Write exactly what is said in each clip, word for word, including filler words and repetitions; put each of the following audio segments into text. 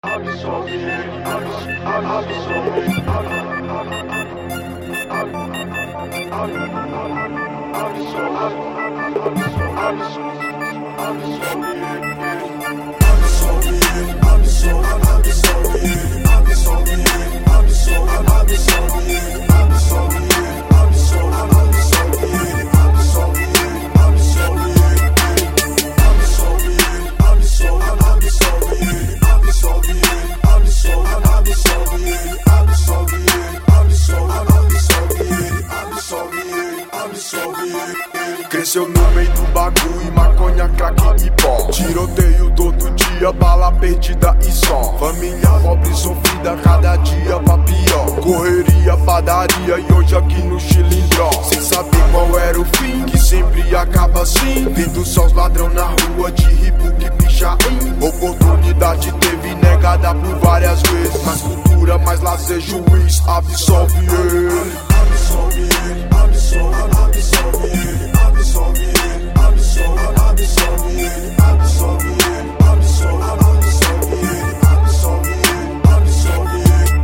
Absolve ele, absolve ele, cresceu no meio do bagulho, maconha, crack e pó. Tiroteio todo dia, bala perdida e só. Família pobre sofrida, cada dia pra pior. Correria, padaria e hoje aqui no Chilindró. Sem saber qual era o fim, que sempre acaba assim. Vendo só os ladrão na rua de Ribuque e Pichain. Oportunidade teve negada por várias vezes. Mais cultura, mais lazer, juiz, absolve ele. Absolve ele, absolve, absolve ele. Absolve ele, absolve, absolve ele. Absolve ele, absolve, absolve ele. Absolve ele, absolve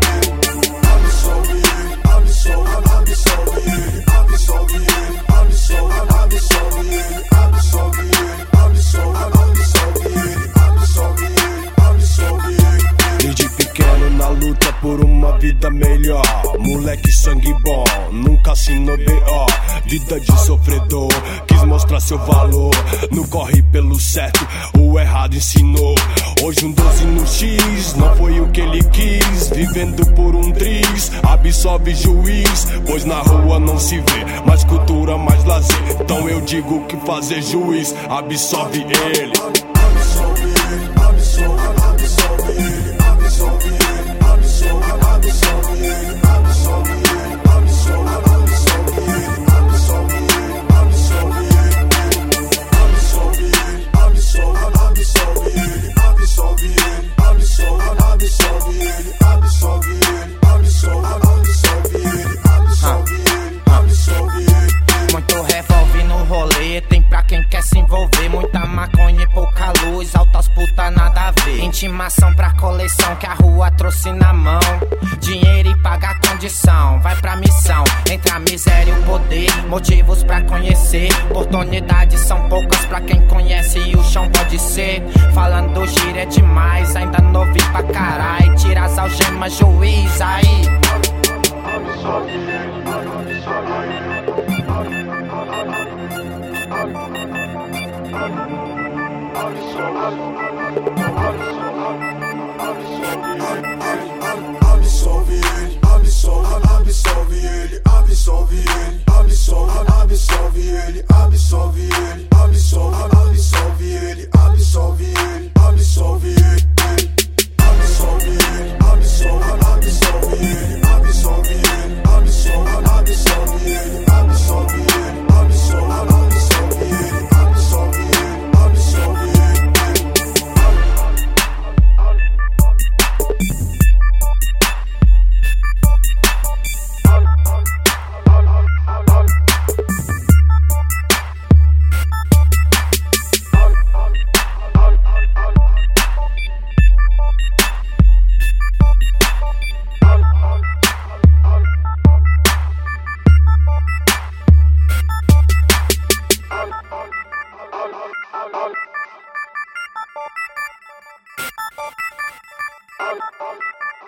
ele. Absolve ele, absolve, absolve ele. Absolve ele, absolve, absolve ele. Absolve ele, absolve, absolve ele. Absolve ele, absolve ele. Desde pequeno na luta por uma vida melhor. Moleque sangue bom, nunca assinou B O. Vida de sofredor, quis mostrar seu valor. Não corre pelo certo, o errado ensinou. Hoje um doze no X, não foi o que ele quis. Vivendo por um triz, absolve juiz. Pois na rua não se vê, mais cultura, mais lazer. Então eu digo que fazer juiz, absolve ele. Absolve ele, absolve, absolve ele. Absolve ele, absolve, absolve ele. Absolve ele, absolve, absolve ele. Absolve ele, absolve ele. Absolve ele, absolve, absolve ele. Absolve ele, absolve, absolve ele. Absolve ele, absolve, absolve ele. Absolve ele, absolve ele. Muito revólver no rolê, tem pra quem quer se envolver. Muita maconha e pouca luz, altas puta nada a ver. Intimação pra coleção que a rua trouxe na mão. Dinheiro e paga a condição, vai pra missão. Entre a miséria e o poder, motivos pra conhecer. Oportunidades são poucas pra quem conhece e o chão pode ser. Falando do giro é demais, ainda novinho pra caralho. Tira as algemas, juiz, aí. absolve ele, absolve ele. Absolve ele, absolve, absolve ele. Absolve ele, absolve, absolve ele. Absolve ele, absolve, absolve ele. Absolve ele, absolve ele. Absolve ele, absolve, absolve ele. Absolve ele, absolve, absolve ele. Absolve ele, absolve, absolve ele. Absolve ele, absolve ele.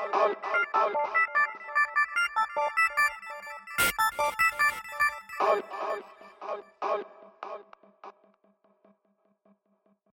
Oh,